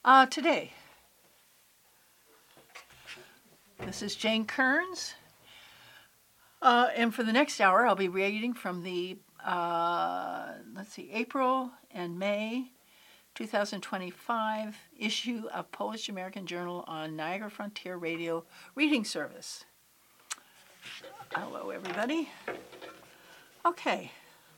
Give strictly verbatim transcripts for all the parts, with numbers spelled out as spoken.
Uh, today, this is Jane Kearns, uh, and for the next hour, I'll be reading from the, uh, let's see, April and May twenty twenty-five issue of Polish American Journal on Niagara Frontier Radio Reading Service. Hello, everybody. Okay.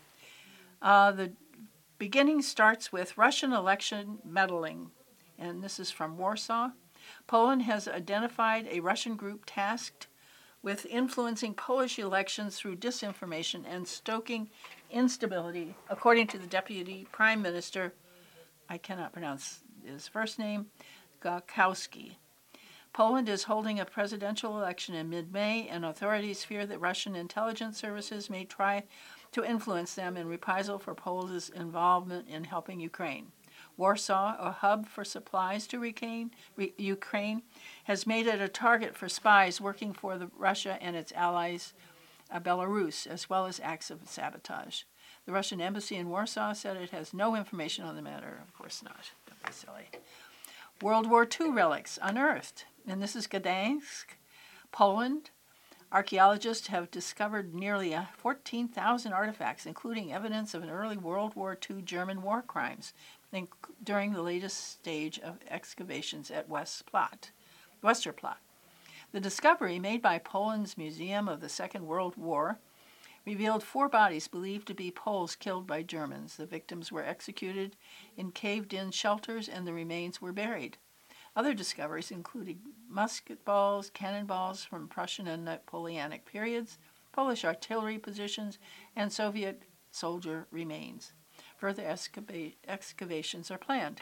Uh, the beginning starts with Russian election meddling, and this is from Warsaw. Poland has identified a Russian group tasked with influencing Polish elections through disinformation and stoking instability, according to the Deputy Prime Minister, I cannot pronounce his first name, Gakowski. Poland is holding a presidential election in mid-May, and authorities fear that Russian intelligence services may try to influence them in reprisal for Poland's involvement in helping Ukraine. Warsaw, a hub for supplies to Ukraine, Ukraine, has made it a target for spies working for the, Russia and its allies, uh, Belarus, as well as acts of sabotage. The Russian embassy in Warsaw said it has no information on the matter. Of course not. Don't be silly. World War Two relics unearthed. And this is Gdansk, Poland. Archaeologists have discovered nearly fourteen thousand artifacts, including evidence of an early World War Two German war crimes during the latest stage of excavations at Westplatte, Westerplatte. The discovery, made by Poland's Museum of the Second World War, revealed four bodies believed to be Poles killed by Germans. The victims were executed in caved-in shelters, and the remains were buried. Other discoveries included musket balls, cannonballs from Prussian and Napoleonic periods, Polish artillery positions, and Soviet soldier remains. Further excava- excavations are planned.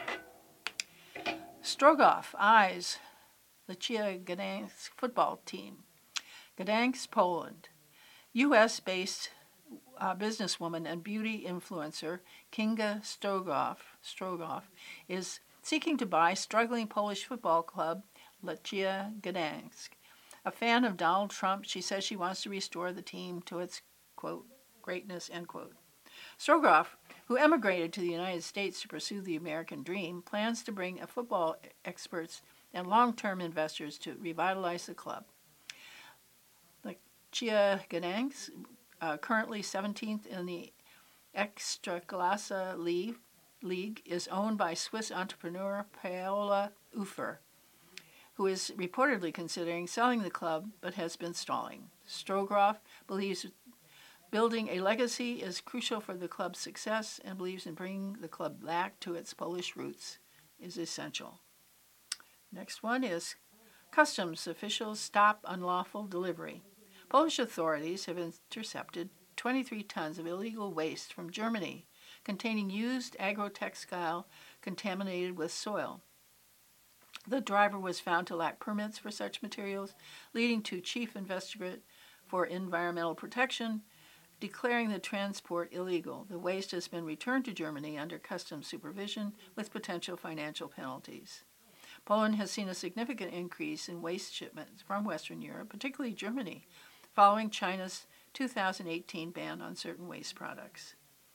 Strogoff eyes Lechia Gdansk football team. Gdansk, Poland. U S-based uh, businesswoman and beauty influencer Kinga Strogoff, Strogoff is seeking to buy struggling Polish football club Lechia Gdansk. A fan of Donald Trump, she says she wants to restore the team to its, quote, greatness, end quote. Strogoff, who emigrated to the United States to pursue the American dream, plans to bring a football experts and long-term investors to revitalize the club. Lechia Gdansk, uh, currently seventeenth in the Ekstraklasa League, League, is owned by Swiss entrepreneur Paola Ufer, who is reportedly considering selling the club but has been stalling. Strogoff believes building a legacy is crucial for the club's success and believes in bringing the club back to its Polish roots is essential. Next one is customs officials stop unlawful delivery. Polish authorities have intercepted twenty-three tons of illegal waste from Germany containing used agro-textile contaminated with soil. The driver was found to lack permits for such materials, leading to Chief Inspectorate for Environmental Protection declaring the transport illegal. The waste has been returned to Germany under customs supervision with potential financial penalties. Poland has seen a significant increase in waste shipments from Western Europe, particularly Germany, following China's two thousand eighteen ban on certain waste products.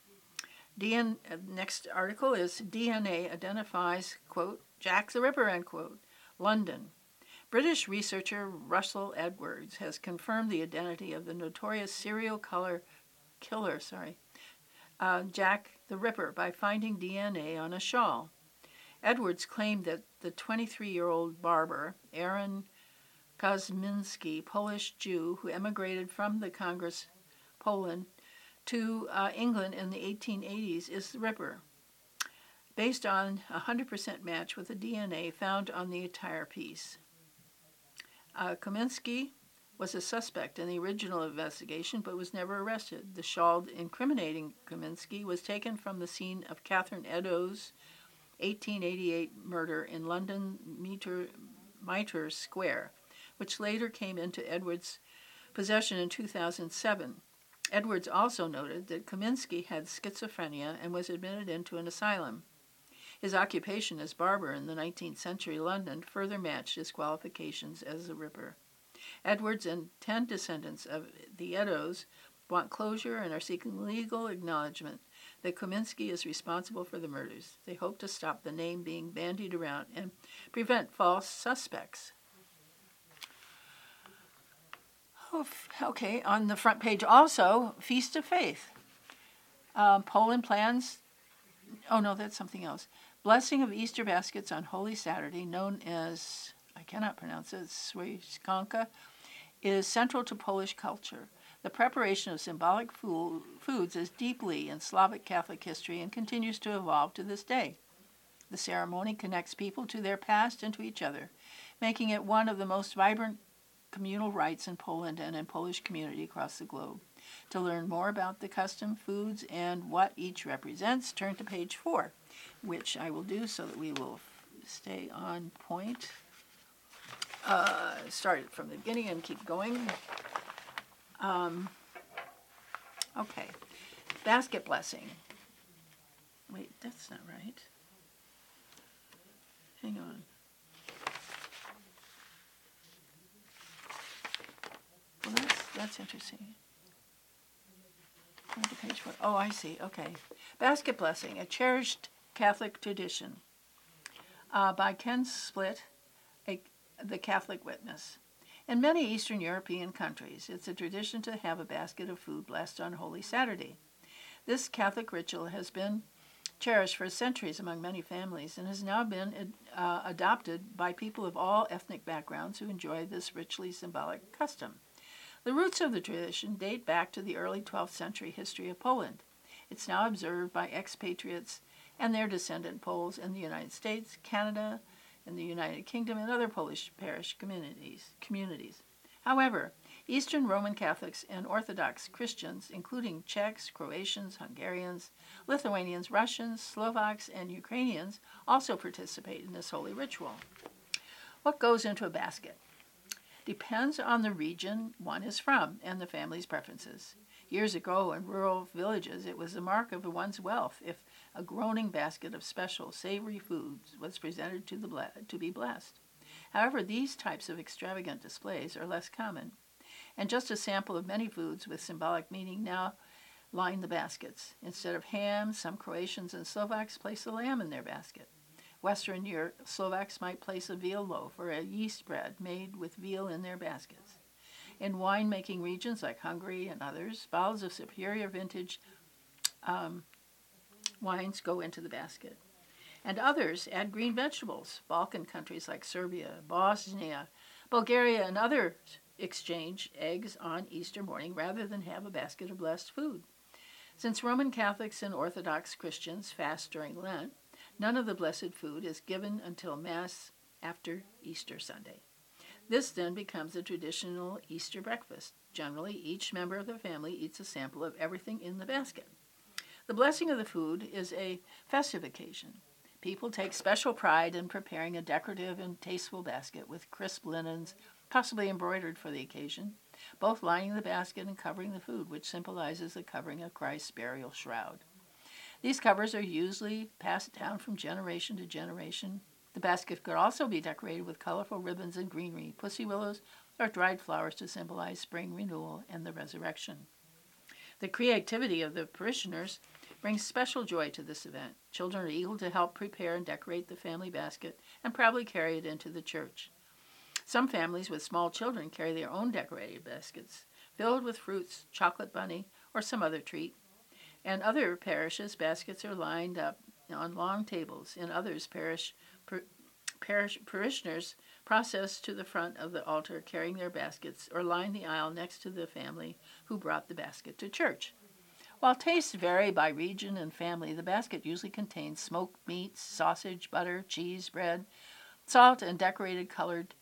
D N, uh, next article is D N A identifies, quote, Jack the Ripper, end quote. London. British researcher Russell Edwards has confirmed the identity of the notorious serial killer, killer sorry, uh, Jack the Ripper by finding D N A on a shawl. Edwards claimed that the twenty-three-year-old barber, Aaron Kosminski, Polish Jew who emigrated from the Congress, Poland, to uh, England in the eighteen eighties, is the Ripper, based on a one hundred percent match with the D N A found on the attire piece. Uh, Kosminski was a suspect in the original investigation but was never arrested. The shawl incriminating Kosminski was taken from the scene of Catherine Eddowes' eighteen eighty-eight murder in London Mitre, Mitre Square, which later came into Edwards' possession in two thousand seven. Edwards also noted that Kosminski had schizophrenia and was admitted into an asylum. His occupation as barber in the nineteenth century London further matched his qualifications as a Ripper. Edwards and ten descendants of the Eddowes want closure and are seeking legal acknowledgement that Kominsky is responsible for the murders. They hope to stop the name being bandied around and prevent false suspects. Okay, on the front page also, Feast of Faith. Um, Poland plans, oh no, that's something else. Blessing of Easter baskets on Holy Saturday, known as, I cannot pronounce it, Swieczanka, is central to Polish culture. The preparation of symbolic food, foods is deeply in Slavic Catholic history and continues to evolve to this day. The ceremony connects people to their past and to each other, making it one of the most vibrant communal rites in Poland and in Polish community across the globe. To learn more about the custom, foods, and what each represents, turn to page four, which I will do so that we will stay on point. Uh, start it from the beginning and keep going. Um, okay. Basket blessing. Wait, that's not right. Hang on. Well, that's, that's interesting. Turn to page four. Oh, I see. Okay. Basket blessing, a cherished Catholic tradition uh, by Ken Split, a, the Catholic Witness. In many Eastern European countries, it's a tradition to have a basket of food blessed on Holy Saturday. This Catholic ritual has been cherished for centuries among many families and has now been uh, adopted by people of all ethnic backgrounds who enjoy this richly symbolic custom. The roots of the tradition date back to the early twelfth century history of Poland. It's now observed by expatriates and their descendant Poles in the United States, Canada, in the United Kingdom, and other Polish parish communities. communities. However, Eastern Roman Catholics and Orthodox Christians, including Czechs, Croatians, Hungarians, Lithuanians, Russians, Slovaks, and Ukrainians, also participate in this holy ritual. What goes into a basket? Depends on the region one is from and the family's preferences. Years ago in rural villages, it was a mark of one's wealth if a groaning basket of special savory foods was presented to, the ble- to be blessed. However, these types of extravagant displays are less common, and just a sample of many foods with symbolic meaning now line the baskets. Instead of ham, some Croatians and Slovaks place a lamb in their basket. Western Europe, Slovaks might place a veal loaf or a yeast bread made with veal in their baskets. In wine-making regions like Hungary and others, bottles of superior vintage um, wines go into the basket. And others add green vegetables. Balkan countries like Serbia, Bosnia, Bulgaria, and others exchange eggs on Easter morning rather than have a basket of blessed food. Since Roman Catholics and Orthodox Christians fast during Lent, none of the blessed food is given until Mass after Easter Sunday. This then becomes a traditional Easter breakfast. Generally, each member of the family eats a sample of everything in the basket. The blessing of the food is a festive occasion. People take special pride in preparing a decorative and tasteful basket with crisp linens, possibly embroidered for the occasion, both lining the basket and covering the food, which symbolizes the covering of Christ's burial shroud. These covers are usually passed down from generation to generation. The basket could also be decorated with colorful ribbons and greenery, pussy willows, or dried flowers to symbolize spring renewal and the resurrection. The creativity of the parishioners brings special joy to this event. Children are eager to help prepare and decorate the family basket and proudly carry it into the church. Some families with small children carry their own decorated baskets, filled with fruits, chocolate bunny, or some other treat. In other parishes, baskets are lined up on long tables. In others, parish, per, parish parishioners process to the front of the altar carrying their baskets or line the aisle next to the family who brought the basket to church. While tastes vary by region and family, the basket usually contains smoked meats, sausage, butter, cheese, bread, salt, and decorated colored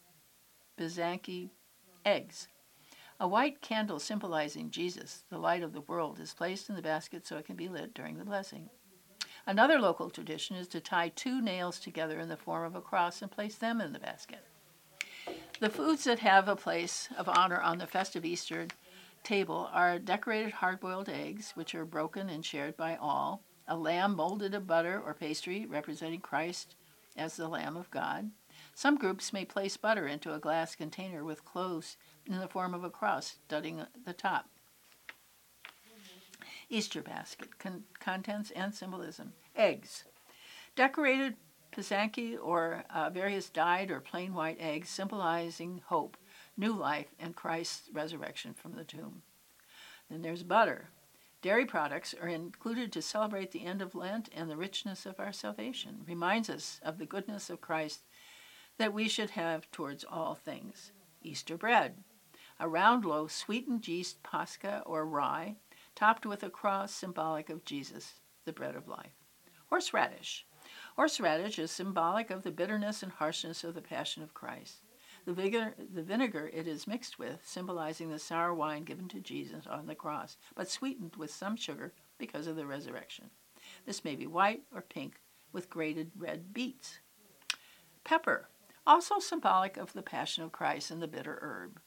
Byzantine eggs. A white candle symbolizing Jesus, the light of the world, is placed in the basket so it can be lit during the blessing. Another local tradition is to tie two nails together in the form of a cross and place them in the basket. The foods that have a place of honor on the festive Easter table are decorated hard-boiled eggs, which are broken and shared by all, a lamb molded of butter or pastry representing Christ as the Lamb of God. Some groups may place butter into a glass container with cloves in the form of a cross studding the top. Easter basket, con- contents and symbolism. Eggs. Decorated Pysanky or uh, various dyed or plain white eggs symbolizing hope, new life, and Christ's resurrection from the tomb. Then there's butter. Dairy products are included to celebrate the end of Lent and the richness of our salvation. Reminds us of the goodness of Christ that we should have towards all things. Easter bread. A round loaf, sweetened yeast, pascha, or rye, topped with a cross symbolic of Jesus, the bread of life. Horseradish. Horseradish is symbolic of the bitterness and harshness of the Passion of Christ. The vinegar, the vinegar it is mixed with, symbolizing the sour wine given to Jesus on the cross, but sweetened with some sugar because of the resurrection. This may be white or pink with grated red beets. Pepper, also symbolic of the Passion of Christ and the bitter herb.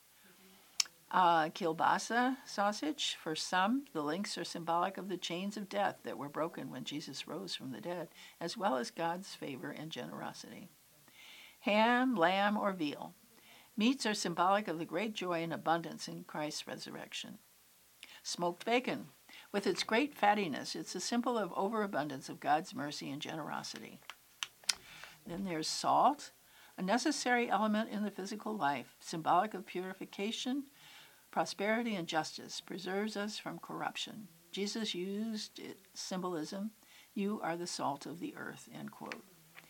Uh, kielbasa sausage. For some, the links are symbolic of the chains of death that were broken when Jesus rose from the dead, as well as God's favor and generosity. Ham, lamb, or veal. Meats are symbolic of the great joy and abundance in Christ's resurrection. Smoked bacon. With its great fattiness, it's a symbol of overabundance of God's mercy and generosity. Then there's salt, a necessary element in the physical life, symbolic of purification, prosperity, and justice, preserves us from corruption. Jesus used its symbolism. You are the salt of the earth, end quote.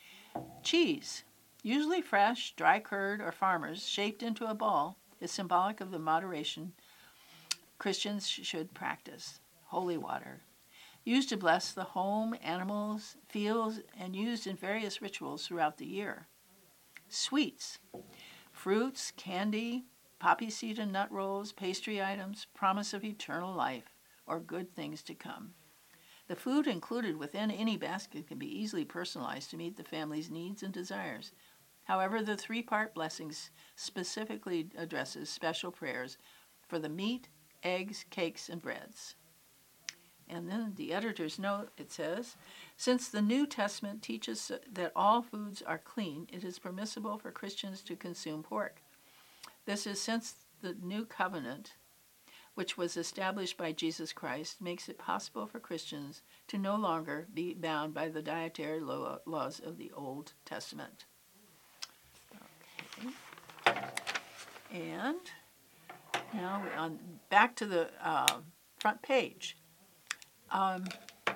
Cheese, usually fresh, dry curd, or farmers, shaped into a ball, is symbolic of the moderation Christians should practice. Holy water, used to bless the home, animals, fields, and used in various rituals throughout the year. Sweets, fruits, candy, poppy seed and nut rolls, pastry items, promise of eternal life, or good things to come. The food included within any basket can be easily personalized to meet the family's needs and desires. However, the three-part blessings specifically addresses special prayers for the meat, eggs, cakes, and breads. And then the editor's note, it says, since the New Testament teaches that all foods are clean, it is permissible for Christians to consume pork. This is since the New Covenant, which was established by Jesus Christ, makes it possible for Christians to no longer be bound by the dietary laws of the Old Testament. Okay. And now we're on back to the uh, front page. Um,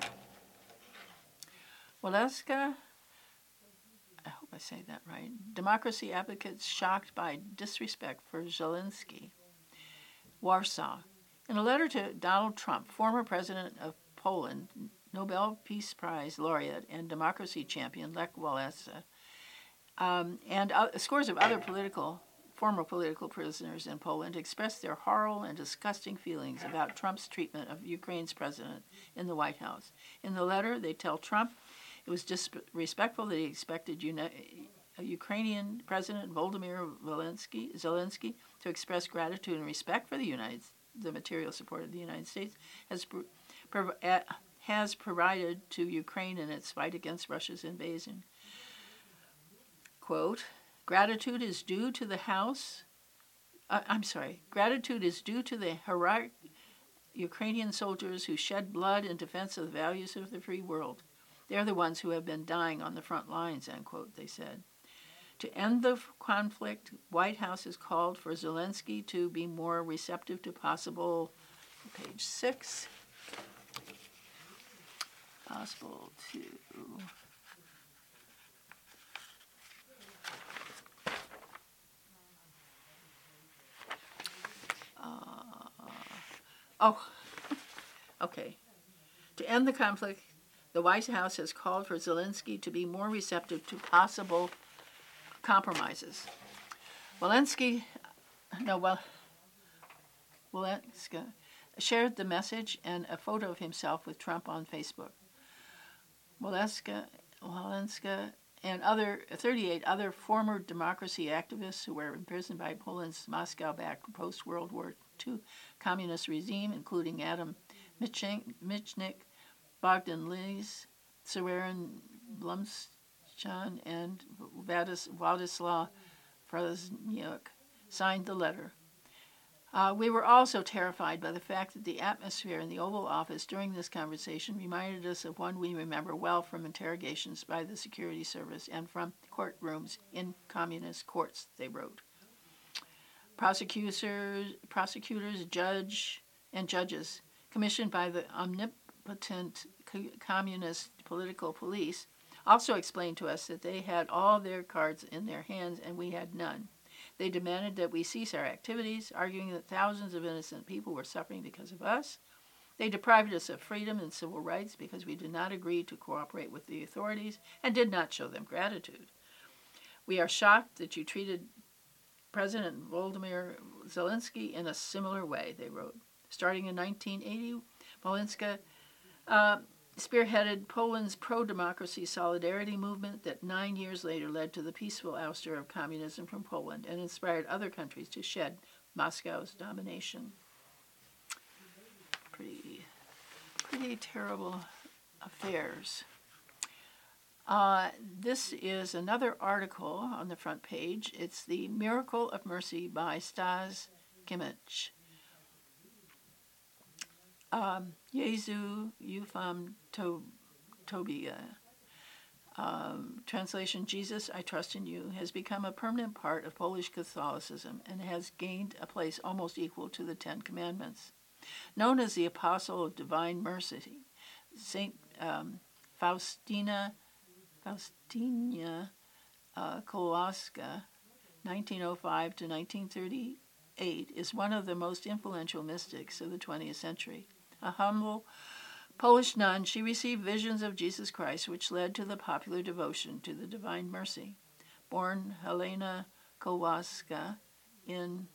Waleska, I hope I say that right, democracy advocates shocked by disrespect for Zelensky. Warsaw. In a letter to Donald Trump, former president of Poland, Nobel Peace Prize laureate and democracy champion Lech Walesa, um, and uh, scores of other political, former political prisoners in Poland expressed their horrible and disgusting feelings about Trump's treatment of Ukraine's president in the White House. In the letter, they tell Trump it was disrespectful that he expected uni- Ukrainian President Volodymyr Zelensky, Zelensky to express gratitude and respect for the United, the material support of the United States has prov- has provided to Ukraine in its fight against Russia's invasion. Quote, gratitude is due to the House, uh, I'm sorry, gratitude is due to the heroic Ukrainian soldiers who shed blood in defense of the values of the free world. They're the ones who have been dying on the front lines, end quote, they said. To end the conflict, White House has called for Zelensky to be more receptive to possible, page six, possible to, uh, oh, okay. To end the conflict, the White House has called for Zelensky to be more receptive to possible compromises. Walensky, no, well, Walensky shared the message and a photo of himself with Trump on Facebook. Walensky, Walensky and other thirty-eight other former democracy activists who were imprisoned by Poland's Moscow-backed post-World War Two communist regime, including Adam Michnik, Bogdan Lis, Seweryn Blumchan, and Władysław Frozniuk, signed the letter. Uh, we were also terrified by the fact that the atmosphere in the Oval Office during this conversation reminded us of one we remember well from interrogations by the security service and from courtrooms in communist courts, they wrote. Prosecutors, prosecutors, judge, and judges, commissioned by the omnipotent communist political police, also explained to us that they had all their cards in their hands and we had none. They demanded that we cease our activities, arguing that thousands of innocent people were suffering because of us. They deprived us of freedom and civil rights because we did not agree to cooperate with the authorities and did not show them gratitude. We are shocked that you treated President Volodymyr Zelensky in a similar way, they wrote. Starting in nineteen eighty, Wolinska uh, spearheaded Poland's pro-democracy solidarity movement that nine years later led to the peaceful ouster of communism from Poland and inspired other countries to shed Moscow's domination. Pretty, pretty terrible affairs. Uh, this is another article on the front page. It's The Miracle of Mercy by Stas Kimmich. Um, Jesu Ufam to, Tobia. Um, translation, Jesus, I trust in you, has become a permanent part of Polish Catholicism and has gained a place almost equal to the Ten Commandments. Known as the Apostle of Divine Mercy, Saint um, Faustina Faustina uh, Kowalska, nineteen oh five to nineteen thirty-eight, is one of the most influential mystics of the twentieth century. A humble Polish nun, she received visions of Jesus Christ, which led to the popular devotion to the Divine Mercy. Born Helena Kowalska in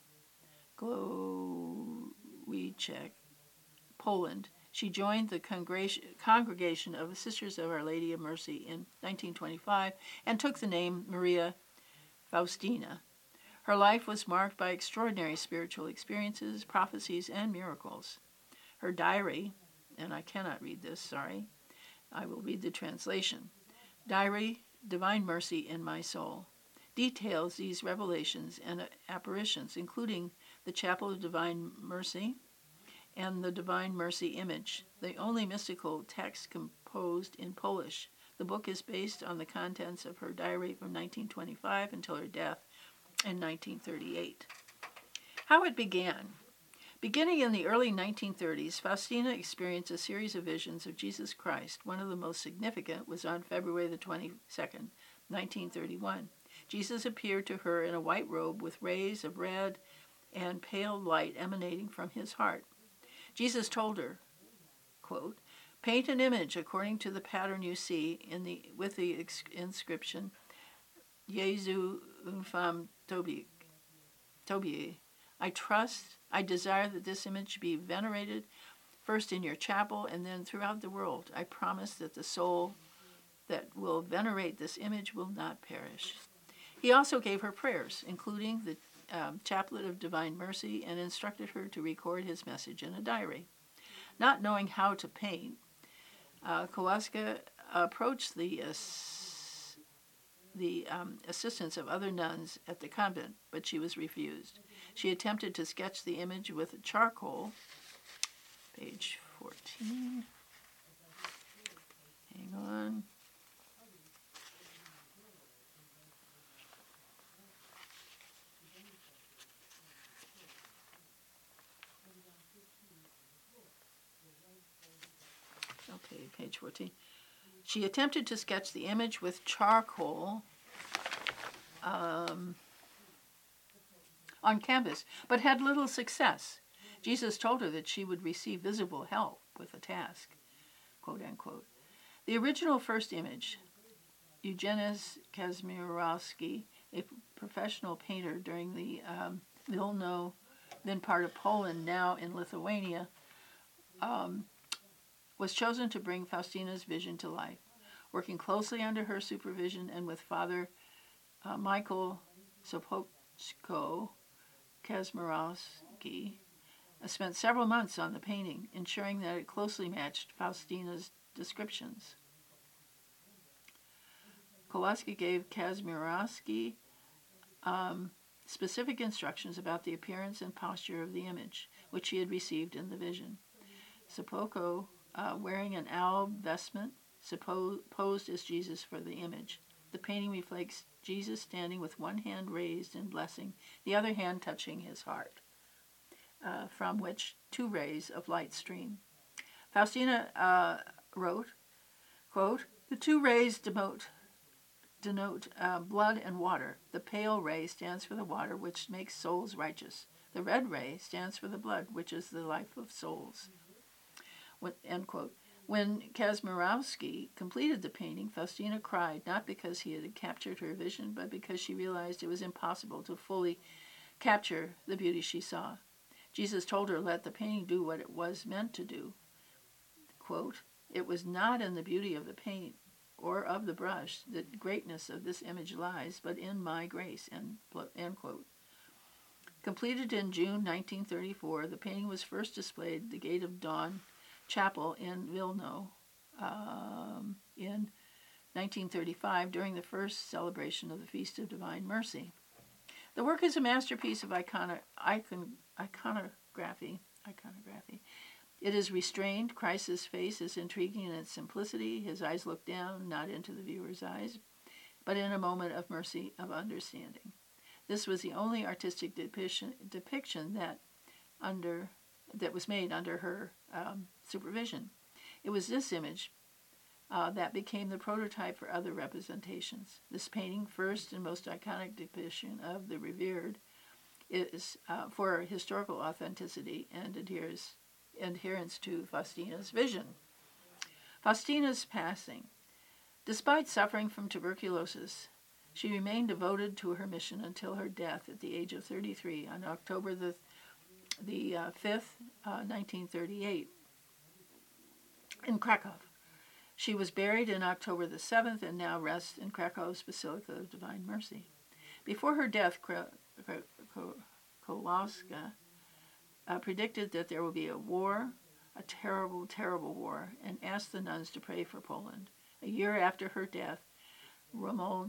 Głowicek, Poland, she joined the Congregation of the Sisters of Our Lady of Mercy in nineteen twenty-five and took the name Maria Faustina. Her life was marked by extraordinary spiritual experiences, prophecies, and miracles. Her diary, and I cannot read this, sorry, I will read the translation. Diary, Divine Mercy in My Soul, details these revelations and apparitions, including the Chapel of Divine Mercy and the Divine Mercy image, the only mystical text composed in Polish. The book is based on the contents of her diary from nineteen twenty-five until her death in nineteen thirty-eight. How it began. Beginning in the early nineteen thirties, Faustina experienced a series of visions of Jesus Christ. One of the most significant was on February the twenty-second, nineteen thirty-one. Jesus appeared to her in a white robe with rays of red and pale light emanating from his heart. Jesus told her, quote, paint an image according to the pattern you see in the with the ex- inscription, Jesu Ufam Tobie. Tobie. I trust, I desire that this image be venerated first in your chapel and then throughout the world. I promise that the soul that will venerate this image will not perish. He also gave her prayers, including the um, Chaplet of Divine Mercy, and instructed her to record his message in a diary. Not knowing how to paint, uh, Kowalska approached the uh, the um, assistance of other nuns at the convent, but she was refused. She attempted to sketch the image with charcoal. Page fourteen. Hang on. Okay, page fourteen. She attempted to sketch the image with charcoal um, on canvas, but had little success. Jesus told her that she would receive visible help with the task, quote unquote. The original first image, Eugenes Kazimierowski, a professional painter during the um, Vilno, then part of Poland, now in Lithuania, um, was chosen to bring Faustina's vision to life. Working closely under her supervision and with Father uh, Michael Sopochko Kazimierowski, uh, spent several months on the painting, ensuring that it closely matched Faustina's descriptions. Kowalski gave Kazimierowski um, specific instructions about the appearance and posture of the image, which she had received in the vision. Sepoko, uh, wearing an alb vestment, suppo- posed as Jesus for the image. The painting reflects Jesus standing with one hand raised in blessing, the other hand touching his heart, uh, from which two rays of light stream. Faustina uh, wrote, quote, "The two rays denote, denote uh, blood and water. The pale ray stands for the water, which makes souls righteous. The red ray stands for the blood, which is the life of souls." When, end quote. When Kazimirowski completed the painting, Faustina cried, not because he had captured her vision, but because she realized it was impossible to fully capture the beauty she saw. Jesus told her, let the painting do what it was meant to do. Quote, "It was not in the beauty of the paint or of the brush that the greatness of this image lies, but in my grace," end, end quote. Completed in June nineteen thirty-four, the painting was first displayed at the Gate of Dawn Chapel in Vilno um, in nineteen thirty-five during the first celebration of the Feast of Divine Mercy. The work is a masterpiece of icono- icon- iconography. iconography. It is restrained. Christ's face is intriguing in its simplicity. His eyes look down, not into the viewer's eyes, but in a moment of mercy, of understanding. This was the only artistic depiction, depiction that under that was made under her um, supervision. It was this image uh, that became the prototype for other representations. This painting, first and most iconic depiction of the revered, is uh, for historical authenticity and adheres, adherence to Faustina's vision. Faustina's passing. Despite suffering from tuberculosis, she remained devoted to her mission until her death at the age of thirty-three on October the the uh, fifth, uh, nineteen thirty-eight, in Krakow. She was buried in October the seventh and now rests in Krakow's Basilica of Divine Mercy. Before her death, Kowalska uh, predicted that there will be a war, a terrible, terrible war, and asked the nuns to pray for Poland. A year after her death, Roman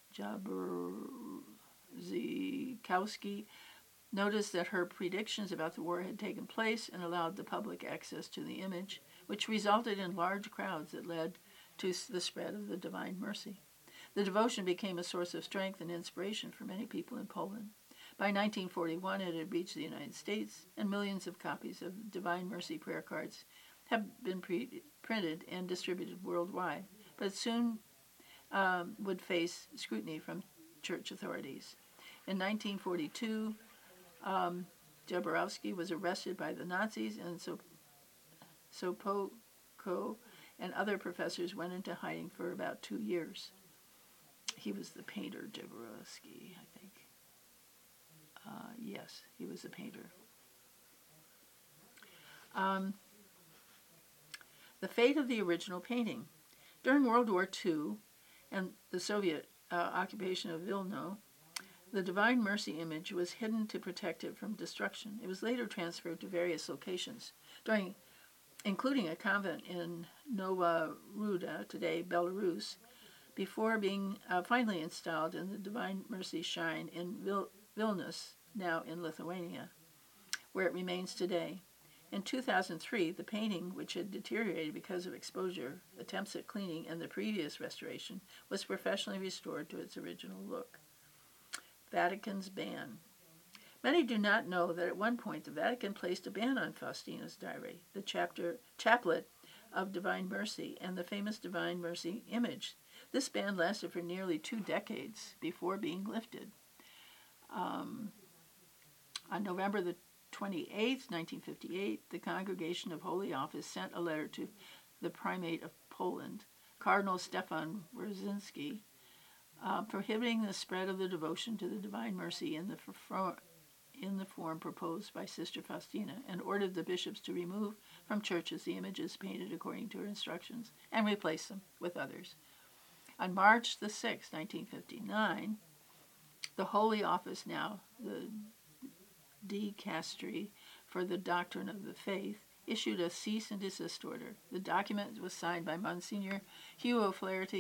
Jabrowski noticed that her predictions about the war had taken place and allowed the public access to the image, which resulted in large crowds that led to the spread of the Divine Mercy. The devotion became a source of strength and inspiration for many people in Poland. By nineteen forty-one, it had reached the United States, and millions of copies of Divine Mercy prayer cards have been pre- printed and distributed worldwide, but it soon um, would face scrutiny from church authorities. In nineteen forty-two, Um, Jabrowski was arrested by the Nazis, and so Sopocko and other professors went into hiding for about two years. He was the painter, Jabrowski, I think. Uh, yes, he was the painter. Um, the fate of the original painting. During World War Two and the Soviet uh, occupation of Vilno, the Divine Mercy image was hidden to protect it from destruction. It was later transferred to various locations, during, including a convent in Nova Ruda, today Belarus, before being uh, finally installed in the Divine Mercy Shrine in Vil- Vilnius, now in Lithuania, where it remains today. In two thousand three, the painting, which had deteriorated because of exposure, attempts at cleaning, and the previous restoration, was professionally restored to its original look. Vatican's ban. Many do not know that at one point the Vatican placed a ban on Faustina's diary, the chapter, chaplet of Divine Mercy, and the famous Divine Mercy image. This ban lasted for nearly two decades before being lifted. Um, on November the twenty-eighth, nineteen fifty-eight, the Congregation of Holy Office sent a letter to the Primate of Poland, Cardinal Stefan Wierzyński, Uh, prohibiting the spread of the devotion to the Divine Mercy in the, for, in the form proposed by Sister Faustina, and ordered the bishops to remove from churches the images painted according to her instructions and replace them with others. On March the sixth, nineteen fifty-nine, the Holy Office, now the Dicastery for the Doctrine of the Faith, issued a cease and desist order. The document was signed by Monsignor Hugh O'Flaherty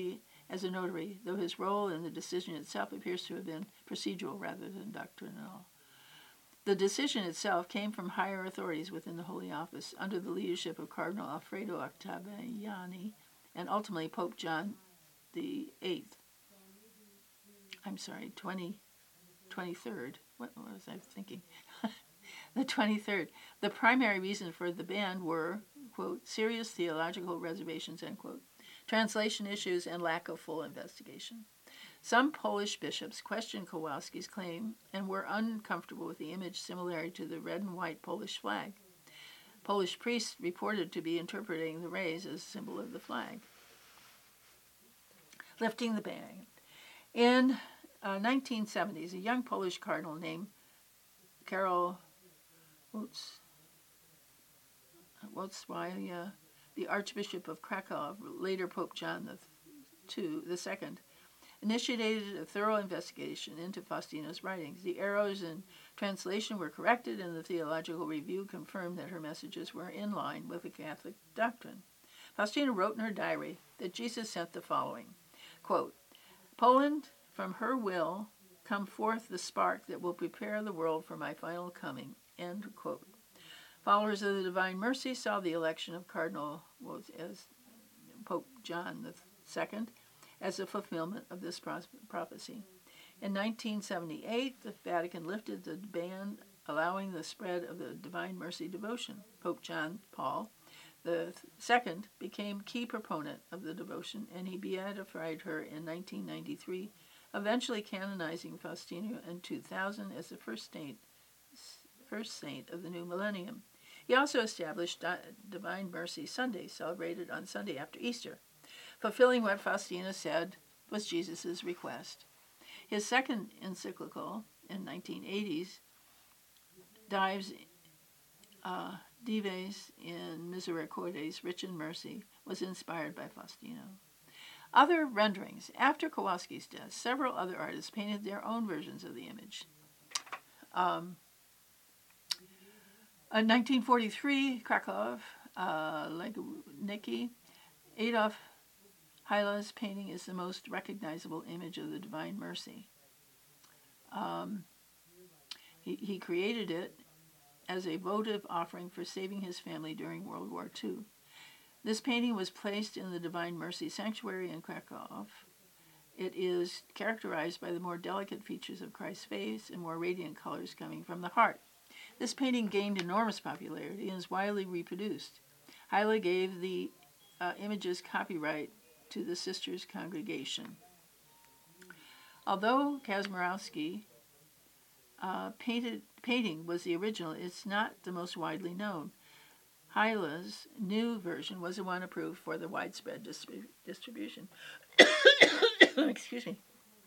as a notary, though his role in the decision itself appears to have been procedural rather than doctrinal. The decision itself came from higher authorities within the Holy Office under the leadership of Cardinal Alfredo Ottaviani and ultimately Pope John the Eighth. I'm sorry, twenty, twenty-third. What, what was I thinking? The twenty-third. The primary reason for the ban were, quote, serious theological reservations, end quote, translation issues, and lack of full investigation. Some Polish bishops questioned Kowalski's claim and were uncomfortable with the image similarity to the red and white Polish flag. Polish priests reported to be interpreting the rays as a symbol of the flag. Lifting the ban. In uh, nineteen seventies, a young Polish cardinal named Karol Wojtyła, the Archbishop of Krakow, later Pope John the Second, initiated a thorough investigation into Faustina's writings. The errors in translation were corrected, and the theological review confirmed that her messages were in line with the Catholic doctrine. Faustina wrote in her diary that Jesus sent the following, quote, Poland, from her will come forth the spark that will prepare the world for my final coming, end quote. Followers of the Divine Mercy saw the election of Cardinal was as Pope John the Second as a fulfillment of this prophecy. In nineteen seventy-eight, the Vatican lifted the ban allowing the spread of the Divine Mercy devotion. Pope John Paul the Second became key proponent of the devotion, and he beatified her in nineteen ninety-three, eventually canonizing Faustina in two thousand as the first saint, first saint of the new millennium. He also established Divine Mercy Sunday, celebrated on Sunday after Easter, fulfilling what Faustina said was Jesus' request. His second encyclical in nineteen eighties, Dives uh, Dives in Misericordias, Rich in Mercy, was inspired by Faustina. Other renderings. After Kowalski's death, several other artists painted their own versions of the image. Um, in nineteen forty-three, Krakow, uh, Legnicki, Adolf Hyla's painting is the most recognizable image of the Divine Mercy. Um, he, he created it as a votive offering for saving his family during World War Two. This painting was placed in the Divine Mercy Sanctuary in Krakow. It is characterized by the more delicate features of Christ's face and more radiant colors coming from the heart. This painting gained enormous popularity and is widely reproduced. Hyla gave the uh, image's copyright to the Sisters' Congregation. Although Kazimirowski uh, painted painting was the original, it's not the most widely known. Hyla's new version was the one approved for the widespread distrib- distribution. Excuse me.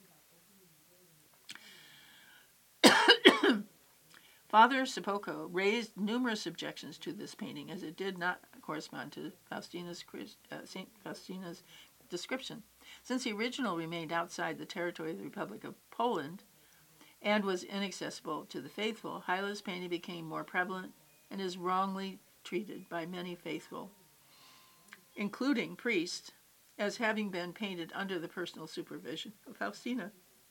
Father Sepoko raised numerous objections to this painting, as it did not correspond to Faustina's, uh, Saint Faustina's description. Since the original remained outside the territory of the Republic of Poland and was inaccessible to the faithful, Hyla's painting became more prevalent and is wrongly treated by many faithful, including priests, as having been painted under the personal supervision of Faustina.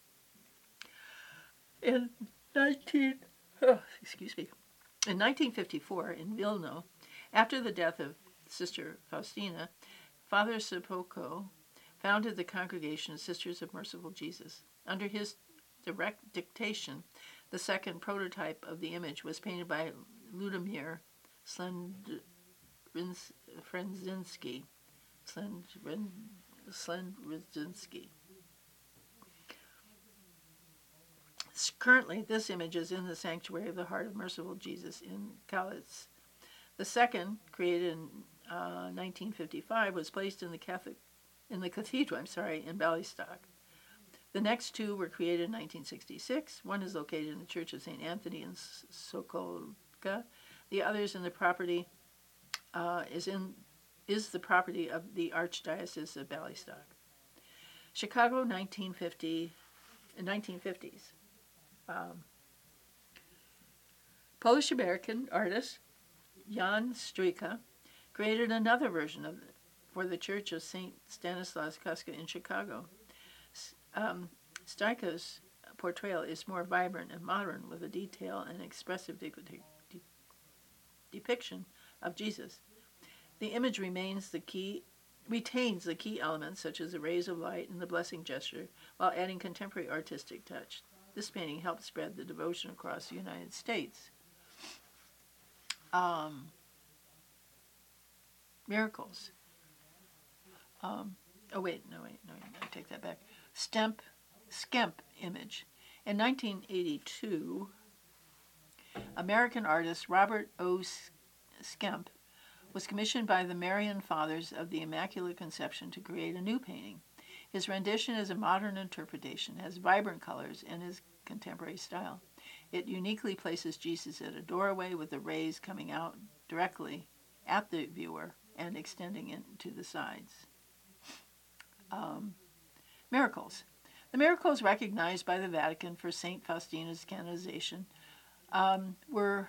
In nineteen oh, excuse me, in nineteen fifty-four, in Vilna, after the death of Sister Faustina, Father Sepoko founded the Congregation of Sisters of Merciful Jesus. Under his direct dictation, the second prototype of the image was painted by Ludimir Slendrinski. Slendrinski. Currently, this image is in the Sanctuary of the Heart of Merciful Jesus in Kalitz. The second, created in uh, nineteen fifty-five, was placed in the Catholic, in the cathedral. I'm sorry, in Bialystok. The next two were created in nineteen sixty-six. One is located in the Church of Saint Anthony in Sokolka. The other is in the property uh, is in is the property of the Archdiocese of Bialystok. Chicago, nineteen fifty, nineteen fifties. Um, Polish-American artist Jan Stryka created another version of for the Church of Saint Stanislaus Kostka in Chicago. Um, Stryka's portrayal is more vibrant and modern, with a detailed and expressive de- de- depiction of Jesus. The image remains the key, retains the key elements such as the rays of light and the blessing gesture, while adding contemporary artistic touch. This painting helped spread the devotion across the United States. Um, miracles. Um, oh wait, no wait, no, I take that back. Stemp, Skemp image. In nineteen eighty-two, American artist Robert O. Skemp was commissioned by the Marian Fathers of the Immaculate Conception to create a new painting. His rendition is a modern interpretation, has vibrant colors, and is contemporary style. It uniquely places Jesus at a doorway with the rays coming out directly at the viewer and extending into the sides. Um, miracles. The miracles recognized by the Vatican for Saint Faustina's canonization um, were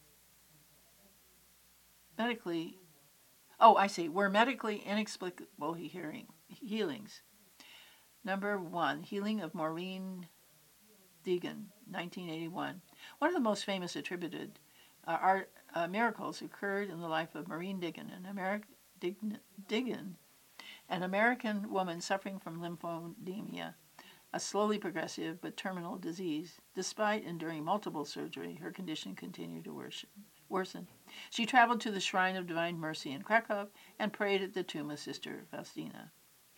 medically, oh, I see, were medically inexplicable hearing, healings. Number one, healing of Maureen Deegan, nineteen eighty-one. One of the most famous attributed uh, art, uh, miracles occurred in the life of Maureen Deegan, an, Ameri- Deegan, Deegan, an American woman suffering from lymphedema, a slowly progressive but terminal disease. Despite enduring multiple surgery, her condition continued to worsen. worsen. She traveled to the Shrine of Divine Mercy in Krakow and prayed at the tomb of Sister Faustina.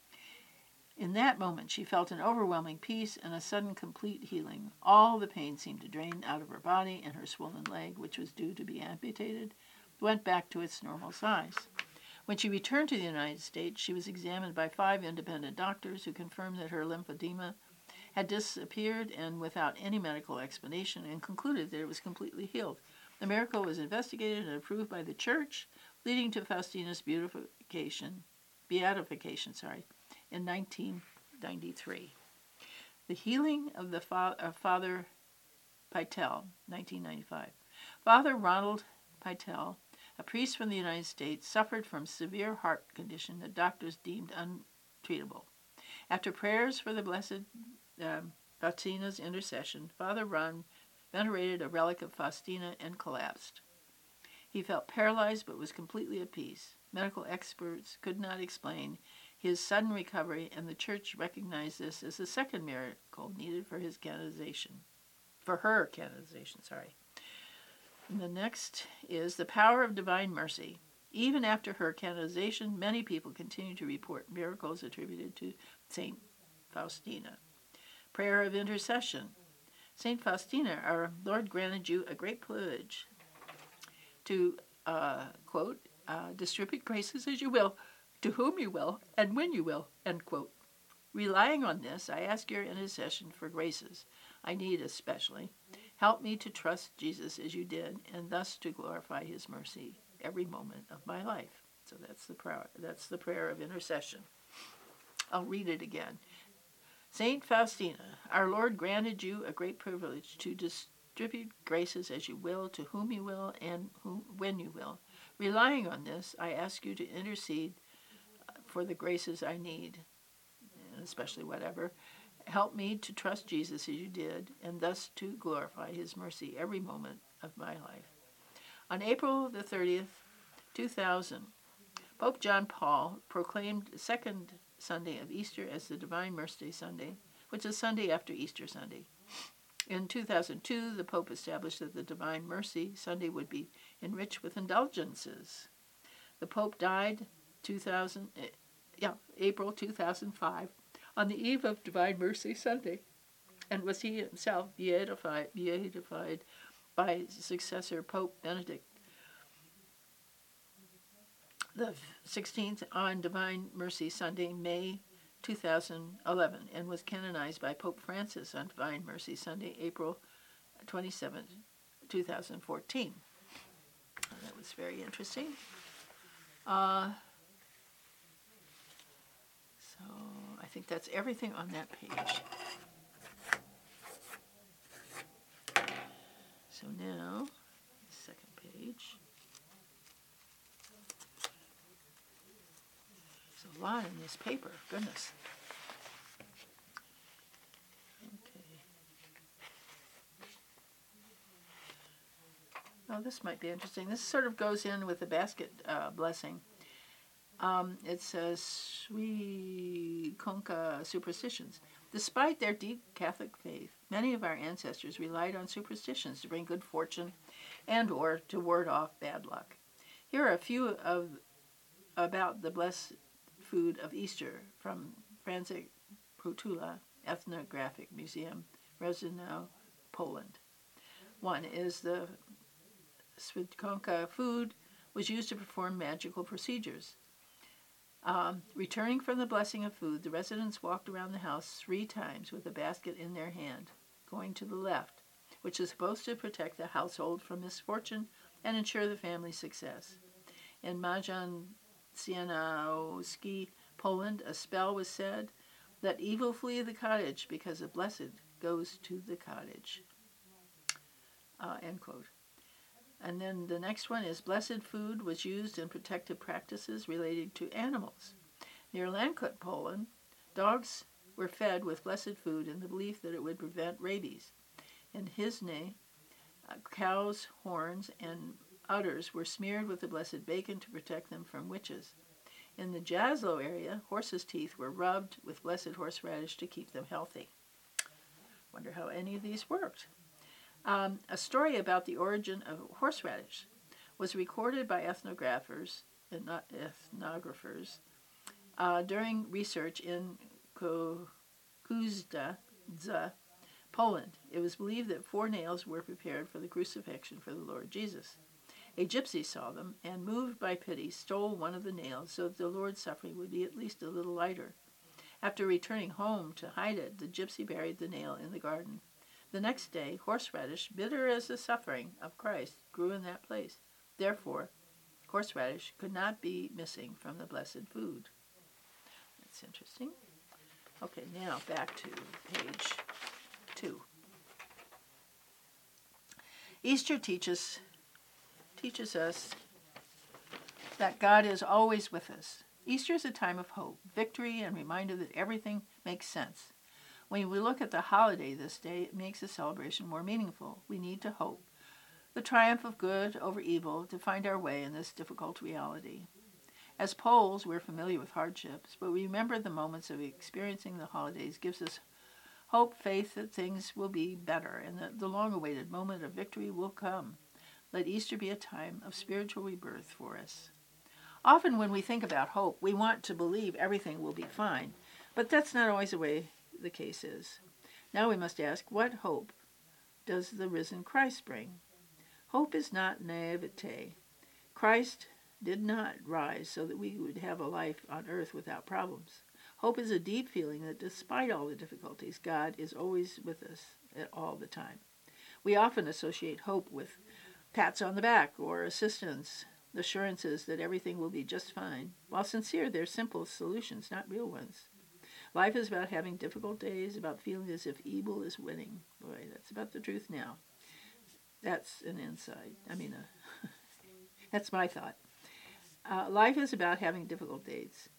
In that moment, she felt an overwhelming peace and a sudden complete healing. All the pain seemed to drain out of her body, and her swollen leg, which was due to be amputated, went back to its normal size. When she returned to the United States, she was examined by five independent doctors who confirmed that her lymphedema had disappeared and without any medical explanation, and concluded that it was completely healed. The miracle was investigated and approved by the Church, leading to Faustina's beatification, beatification, sorry, in nineteen ninety-three. The healing of the fa- of Father Pytel, nineteen ninety-five. Father Ronald Pytel, a priest from the United States, suffered from severe heart condition that doctors deemed untreatable. After prayers for the Blessed um, Faustina's intercession, Father Ron venerated a relic of Faustina and collapsed. He felt paralyzed but was completely at peace. Medical experts could not explain his sudden recovery, and the Church recognized this as the second miracle needed for his canonization. For her canonization, sorry. And the next is the power of divine mercy. Even after her canonization, many people continue to report miracles attributed to Saint Faustina. Prayer of intercession. Saint Faustina, our Lord granted you a great privilege to, uh, quote, uh, distribute graces as you will, to whom you will, and when you will, end quote. Relying on this, I ask your intercession for graces I need especially. Help me to trust Jesus as you did, and thus to glorify his mercy every moment of my life. So that's the prayer, that's the prayer of intercession. I'll read it again. Saint Faustina, our Lord granted you a great privilege to distribute graces as you will, to whom you will, and whom, when you will. Relying on this, I ask you to intercede for the graces I need, and especially whatever. Help me to trust Jesus as you did, and thus to glorify his mercy every moment of my life. On April the thirtieth, two thousand, Pope John Paul proclaimed the second Sunday of Easter as the Divine Mercy Sunday, which is Sunday after Easter Sunday. In two thousand two, the Pope established that the Divine Mercy Sunday would be enriched with indulgences. The Pope died two thousand, yeah, April two thousand five, on the eve of Divine Mercy Sunday, and was he himself beatified, beatified by successor Pope Benedict the sixteenth on Divine Mercy Sunday, May two thousand eleven, and was canonized by Pope Francis on Divine Mercy Sunday, April twenty-seventh, two thousand fourteen. That was very interesting. Uh, so I think that's everything on that page. So now, second page. a lot in this paper. Goodness. Okay. Oh, this might be interesting. This sort of goes in with the basket uh, blessing. Um, it says, Sri Konka superstitions. Despite their deep Catholic faith, many of our ancestors relied on superstitions to bring good fortune and or to ward off bad luck. Here are a few of about the blessed food of Easter from Franczyk Protula Ethnographic Museum, Rosenau, Poland. One is the Swietkonka food was used to perform magical procedures. Um, returning from the blessing of food, the residents walked around the house three times with a basket in their hand, going to the left, which is supposed to protect the household from misfortune and ensure the family's success. In Majancianowski, Poland, a spell was said, "Let evil flee the cottage because the blessed goes to the cottage." Uh, end quote. And then the next one is blessed food was used in protective practices related to animals. Near Lankut, Poland, dogs were fed with blessed food in the belief that it would prevent rabies. In Hizne, uh, cows' horns and udders were smeared with the blessed bacon to protect them from witches. In the Jaslo area, horses' teeth were rubbed with blessed horseradish to keep them healthy. Wonder how any of these worked. Um, a story about the origin of horseradish was recorded by ethnographers, ethnographers uh, during research in Kuzda, Poland. It was believed that four nails were prepared for the crucifixion for the Lord Jesus. A gypsy saw them and, moved by pity, stole one of the nails so that the Lord's suffering would be at least a little lighter. After returning home to hide it, the gypsy buried the nail in the garden. The next day, horseradish, bitter as the suffering of Christ, grew in that place. Therefore, horseradish could not be missing from the blessed food. That's interesting. Okay, now back to page two. Easter teaches, teaches us that God is always with us. Easter is a time of hope, victory, and reminder that everything makes sense. When we look at the holiday this day, it makes the celebration more meaningful. We need to hope the triumph of good over evil to find our way in this difficult reality. As Poles, we're familiar with hardships, but we remember the moments of experiencing the holidays gives us hope, faith that things will be better and that the long-awaited moment of victory will come. Let Easter be a time of spiritual rebirth for us. Often when we think about hope, we want to believe everything will be fine, but that's not always the way the case is. Now we must ask, what hope does the risen Christ bring? Hope is not naivete. Christ did not rise so that we would have a life on earth without problems. Hope is a deep feeling that despite all the difficulties, God is always with us all the time. We often associate hope with pats on the back or assistance, assurances that everything will be just fine. While sincere, they're simple solutions, not real ones. Life is about having difficult days, about feeling as if evil is winning. Boy, that's about the truth now. That's an insight. I mean, uh, that's my thought. Uh, life is about having difficult days.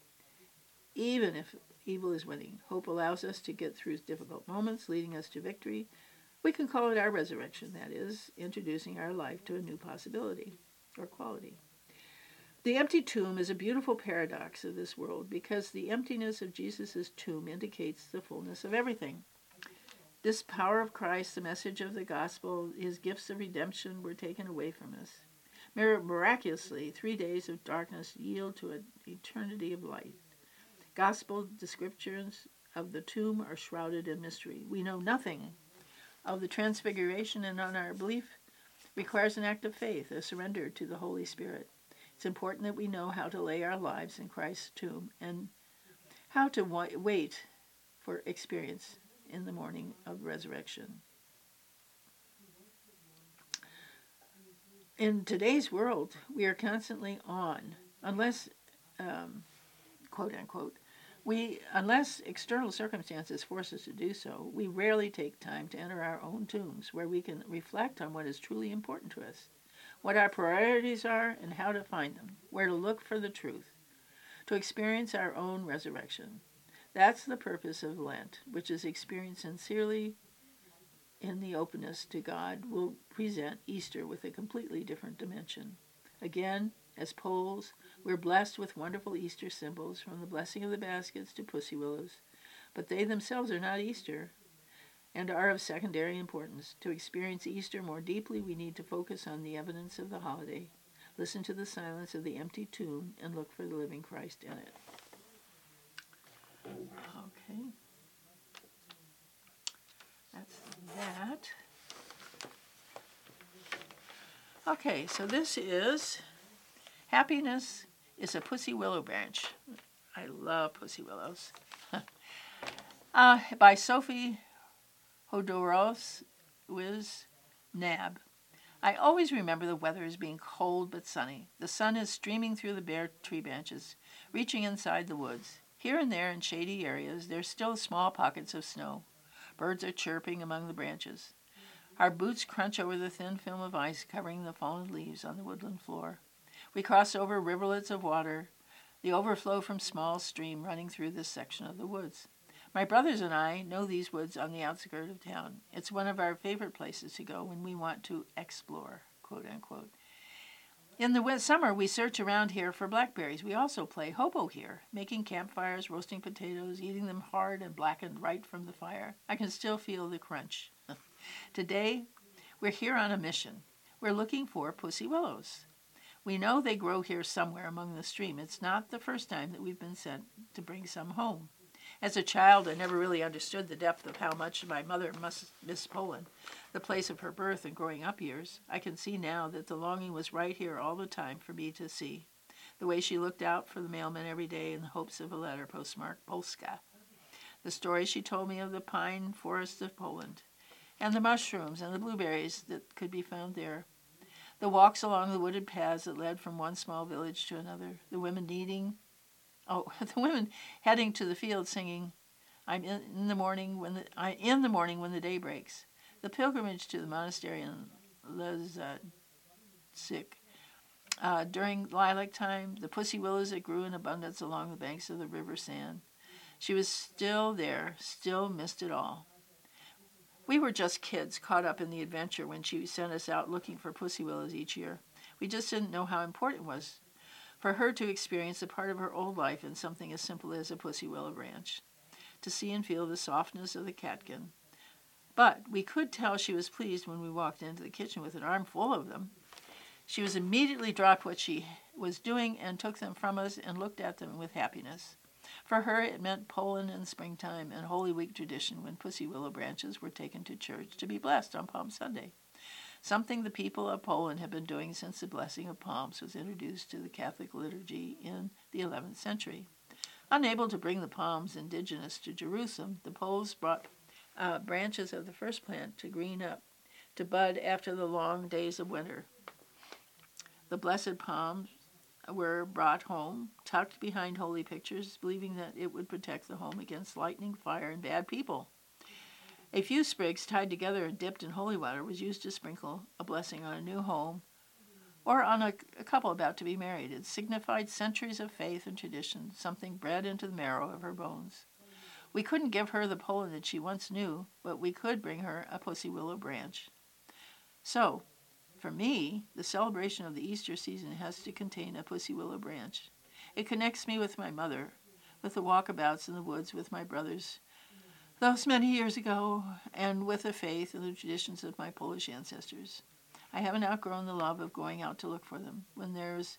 Even if evil is winning, hope allows us to get through difficult moments, leading us to victory. We can call it our resurrection, that is, introducing our life to a new possibility or quality. The empty tomb is a beautiful paradox of this world because the emptiness of Jesus' tomb indicates the fullness of everything. This power of Christ, the message of the gospel, his gifts of redemption were taken away from us. Miraculously, three days of darkness yield to an eternity of light. Gospel descriptions of the tomb are shrouded in mystery. We know nothing of the transfiguration, and on our belief requires an act of faith, a surrender to the Holy Spirit. It's important that we know how to lay our lives in Christ's tomb and how to wait for experience in the morning of resurrection. In today's world, we are constantly on, unless, um, quote unquote, we, unless external circumstances force us to do so, we rarely take time to enter our own tombs where we can reflect on what is truly important to us, what our priorities are, and how to find them, where to look for the truth. to experience our own resurrection. That's the purpose of Lent, which is experienced sincerely in the openness to God, will present Easter with a completely different dimension. Again, as Poles, we're blessed with wonderful Easter symbols, from the blessing of the baskets to pussy willows, but they themselves are not Easter and are of secondary importance. To experience Easter more deeply, we need to focus on the evidence of the holiday, listen to the silence of the empty tomb, and look for the living Christ in it. Okay. That's that. Okay, so this is Happiness is a Pussy Willow Branch. I love pussy willows. uh, by Sophie Hodoros Wiz Nab. I always remember the weather as being cold but sunny. The sun is streaming through the bare tree branches, reaching inside the woods. Here and there in shady areas, there's still small pockets of snow. Birds are chirping among the branches. Our boots crunch over the thin film of ice covering the fallen leaves on the woodland floor. We cross over rivulets of water, the overflow from small stream running through this section of the woods. My brothers and I know these woods on the outskirts of town. It's one of our favorite places to go when we want to explore, quote unquote. In the summer, we search around here for blackberries. We also play hobo here, making campfires, roasting potatoes, eating them hard and blackened right from the fire. I can still feel the crunch. Today, we're here on a mission. We're looking for pussy willows. We know they grow here somewhere among the stream. It's not the first time that we've been sent to bring some home. As a child, I never really understood the depth of how much my mother must miss Poland, the place of her birth and growing up years. I can see now that the longing was right here all the time for me to see. The way she looked out for the mailman every day in the hopes of a letter postmarked Polska. The story she told me of the pine forests of Poland, and the mushrooms and the blueberries that could be found there. The walks along the wooded paths that led from one small village to another. The women kneading, oh, the women heading to the field singing, "I'm in, in the morning when the I in the morning when the day breaks." The pilgrimage to the monastery in Lezik. Uh, during lilac time, the pussy willows that grew in abundance along the banks of the river San. She was still there, still missed it all. We were just kids caught up in the adventure when she sent us out looking for pussy willows each year. We just didn't know how important it was for her to experience a part of her old life in something as simple as a pussy willow branch, to see and feel the softness of the catkin. But we could tell she was pleased when we walked into the kitchen with an armful of them. She was immediately dropped what she was doing and took them from us and looked at them with happiness. For her, it meant Poland in springtime and Holy Week tradition when pussy willow branches were taken to church to be blessed on Palm Sunday, something the people of Poland have been doing since the blessing of palms was introduced to the Catholic liturgy in the eleventh century. Unable to bring the palms indigenous to Jerusalem, the Poles brought uh, branches of the first plant to green up, to bud after the long days of winter. The blessed palms were brought home, tucked behind holy pictures, believing that it would protect the home against lightning, fire, and bad people. A few sprigs tied together and dipped in holy water was used to sprinkle a blessing on a new home or on a, a couple about to be married. It signified centuries of faith and tradition, something bred into the marrow of her bones. We couldn't give her the Poland that she once knew, but we could bring her a pussy willow branch. So, for me, the celebration of the Easter season has to contain a pussy willow branch. It connects me with my mother, with the walkabouts in the woods with my brothers, those many years ago, and with the faith and the traditions of my Polish ancestors. I haven't outgrown the love of going out to look for them. When there's,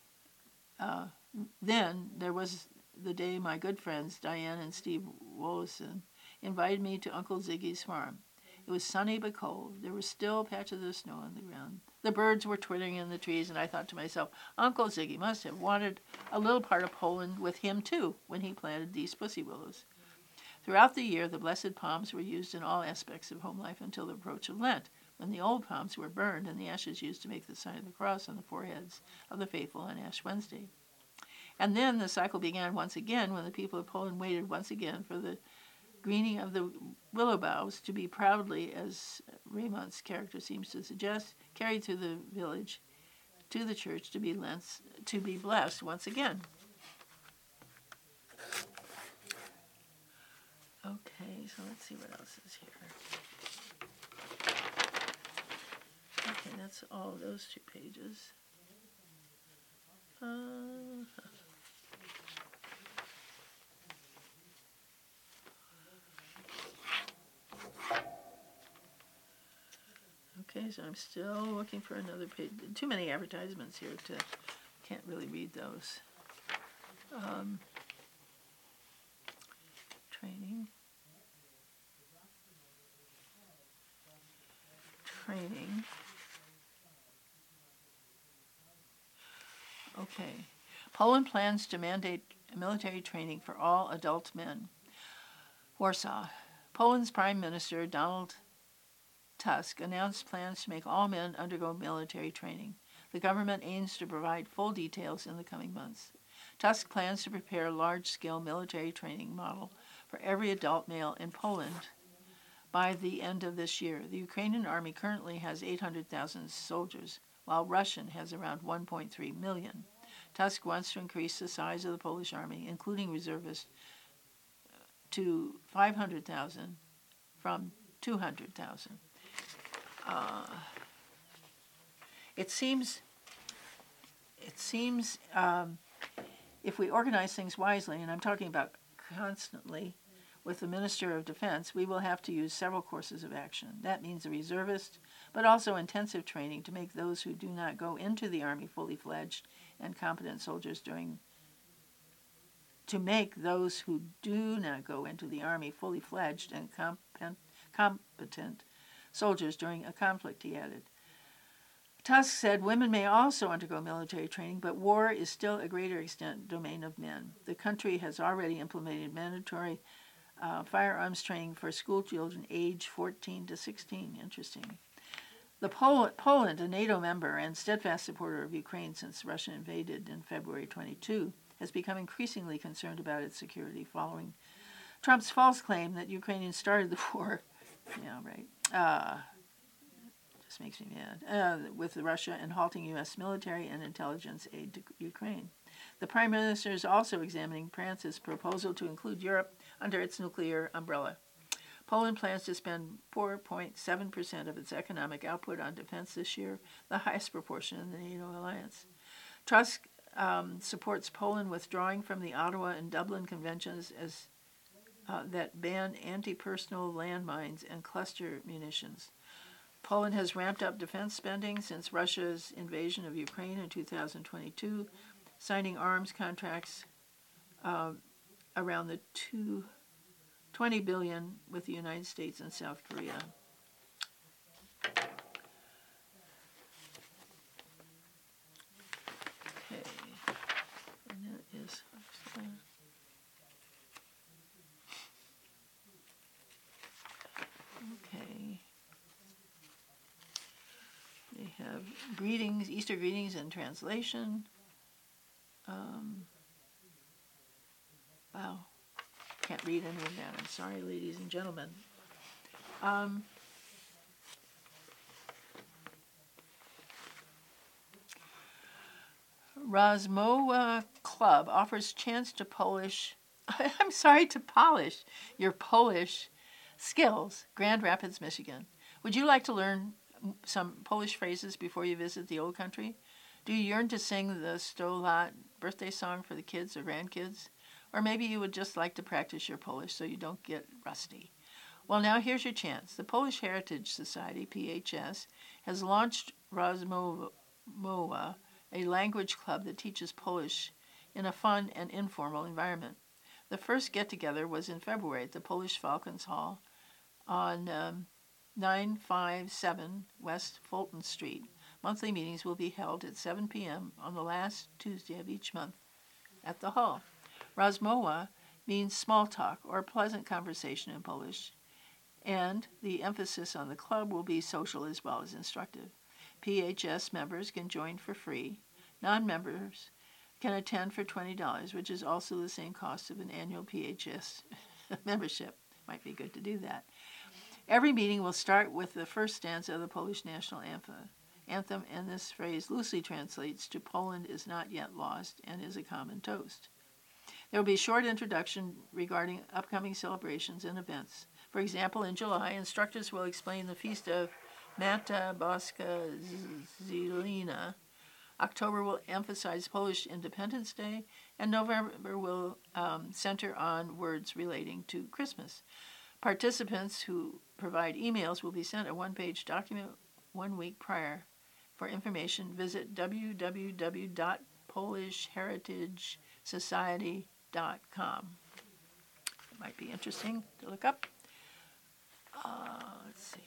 uh, then there was the day my good friends Diane and Steve Wollison invited me to Uncle Ziggy's farm. It was sunny but cold. There were still patches of snow on the ground. The birds were twittering in the trees, and I thought to myself, Uncle Ziggy must have wanted a little part of Poland with him, too, when he planted these pussy willows. Throughout the year, the blessed palms were used in all aspects of home life until the approach of Lent, when the old palms were burned and the ashes used to make the sign of the cross on the foreheads of the faithful on Ash Wednesday. And then the cycle began once again when the people of Poland waited once again for the greening of the willow boughs to be proudly, as Raymond's character seems to suggest, carried through the village to the church to be lent, to be blessed once again. Okay, so let's see what else is here. Okay, that's all of those two pages. Uh, okay, so I'm still looking for another page. Too many advertisements here to, can't really read those. Um, training. Training. Okay. Poland plans to mandate military training for all adult men. Warsaw. Poland's Prime Minister Donald Tusk announced plans to make all men undergo military training. The government aims to provide full details in the coming months. Tusk plans to prepare a large-scale military training model for every adult male in Poland by the end of this year. The Ukrainian army currently has eight hundred thousand soldiers, while Russian has around one point three million. Tusk wants to increase the size of the Polish army, including reservists, to five hundred thousand from two hundred thousand. Uh, it seems, it seems um, if we organize things wisely, and I'm talking about constantly with the Minister of Defense, we will have to use several courses of action. That means a reservist, but also intensive training to make those who do not go into the Army fully fledged and competent soldiers during to make those who do not go into the Army fully fledged and competent, competent soldiers during a conflict, he added. Tusk said women may also undergo military training, but war is still a greater extent domain of men. The country has already implemented mandatory uh, firearms training for school children aged fourteen to sixteen. Interesting. The Pol- Poland, a NATO member and steadfast supporter of Ukraine since Russia invaded in February twenty-two, has become increasingly concerned about its security following Trump's false claim that Ukrainians started the war. Yeah, right. Uh, just makes me mad. Uh, with Russia and halting U S military and intelligence aid to Ukraine. The Prime Minister is also examining France's proposal to include Europe under its nuclear umbrella. Poland plans to spend four point seven percent of its economic output on defense this year, the highest proportion in the NATO alliance. Tusk um, supports Poland withdrawing from the Ottawa and Dublin conventions as uh, that ban anti-personnel landmines and cluster munitions. Poland has ramped up defense spending since Russia's invasion of Ukraine in two thousand twenty-two, signing arms contracts uh, around the two, twenty billion dollars with the United States and South Korea. Okay, and that is uh, okay. They have greetings, Easter greetings and translation. Um, wow, can't read any of that. I'm sorry, ladies and gentlemen. Um, Rozmowa Club offers chance to Polish, I'm sorry, to polish your Polish skills, Grand Rapids, Michigan. Would you like to learn some Polish phrases before you visit the old country? Do you yearn to sing the sto lat birthday song for the kids or grandkids? Or maybe you would just like to practice your Polish so you don't get rusty. Well, now here's your chance. The Polish Heritage Society, P H S, has launched Rozmowa, a language club that teaches Polish in a fun and informal environment. The first get-together was in February at the Polish Falcons Hall on um, nine fifty-seven West Fulton Street. Monthly meetings will be held at seven p.m. on the last Tuesday of each month at the hall. Rozmowa means small talk or pleasant conversation in Polish, and the emphasis on the club will be social as well as instructive. P H S members can join for free. Non-members can attend for twenty dollars, which is also the same cost of an annual P H S membership. Might be good to do that. Every meeting will start with the first stanza of the Polish national anthem, anthem, and this phrase loosely translates to "Poland is not yet lost" and is a common toast. There will be a short introduction regarding upcoming celebrations and events. For example, in July, instructors will explain the feast of Mata Boska Zelina. October will emphasize Polish Independence Day, and November will um, center on words relating to Christmas. Participants who provide emails will be sent a one-page document one week prior. For information, visit w w w dot polish heritage society dot com. It might be interesting to look up. Uh, let's see.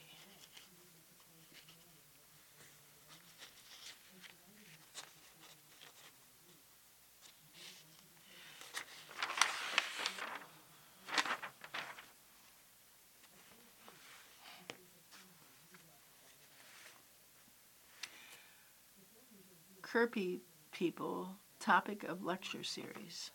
Kirby people, topic of lecture series.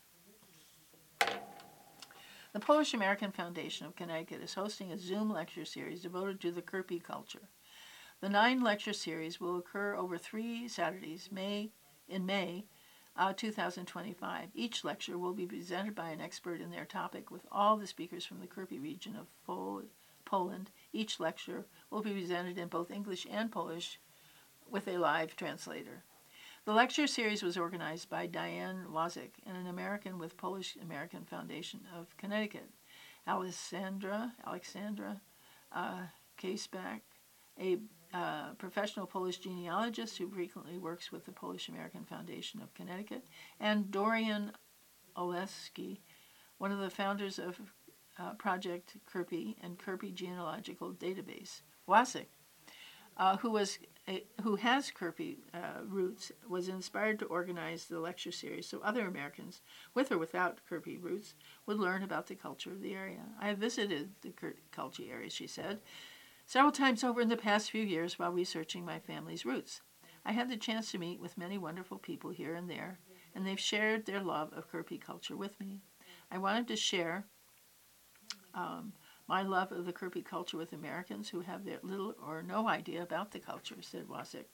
The Polish American Foundation of Connecticut is hosting a Zoom lecture series devoted to the Kirby culture. The nine lecture series will occur over three Saturdays, May in May uh, two thousand twenty-five. Each lecture will be presented by an expert in their topic, with all the speakers from the Kirby region of Pol- Poland. Each lecture will be presented in both English and Polish with a live translator. The lecture series was organized by Diane Wazik, an American with Polish American Foundation of Connecticut. Alexandra, Alexandra uh, Kasebak, a uh, professional Polish genealogist who frequently works with the Polish American Foundation of Connecticut, and Dorian Oleski, one of the founders of uh, Project Kirby and Kirby Genealogical Database. Wazik, uh, who was a, who has Kirby uh, roots, was inspired to organize the lecture series so other Americans, with or without Kirby roots, would learn about the culture of the area. I have visited the culture area, she said, several times over in the past few years while researching my family's roots. I had the chance to meet with many wonderful people here and there, and they've shared their love of Kirby culture with me. I wanted to share um, my love of the Kirby culture with Americans who have their little or no idea about the culture, said Wazik.